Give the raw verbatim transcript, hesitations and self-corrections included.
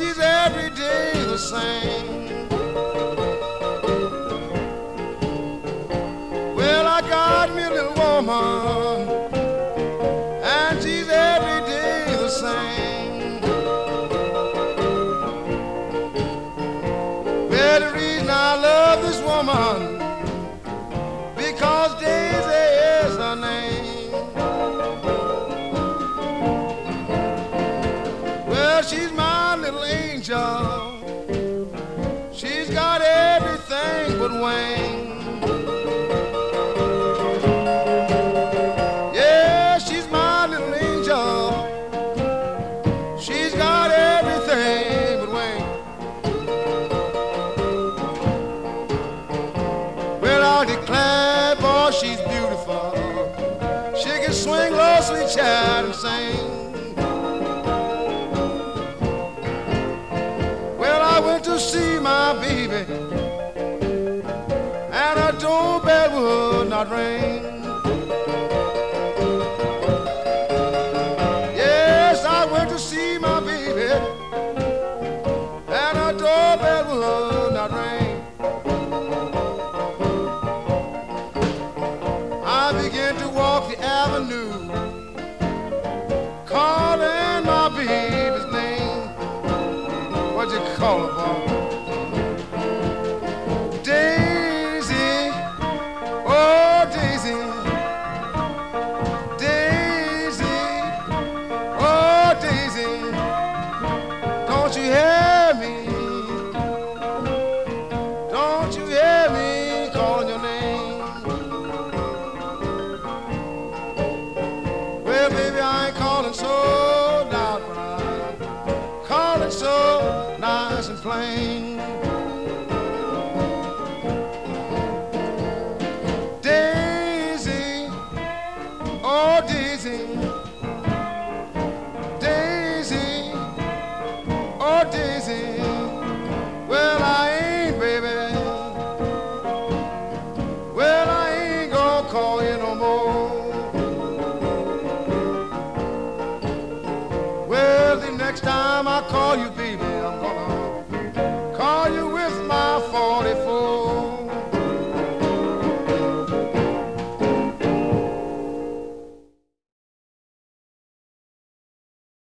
she's every day the same. Well, I got me a little woman, and she's every day the same. Well, the reason I love this woman, because Daisy is her name. Well, she's my little angel. She's got everything but wings. Yeah, she's my little angel. She's got everything but wings. Well, I'll declare, boy, she's beautiful. She can swing low, sweet child, and sing. I went to see my baby, and her doorbell would not ring. Yes, I went to see my baby, and her doorbell would not ring. I began to walk the avenue, calling my baby's name. What'd you call her, boy? Daisy, oh Daisy, Daisy, oh Daisy, don't you hear me? Don't you hear me calling your name? Well, baby, I ain't calling so loud, but I'm calling so nice and plain. Daisy, oh Daisy, Daisy, oh Daisy. Well, I ain't, baby. Well, I ain't gonna call you no more. Well, the next time I call you, baby, I'm gonna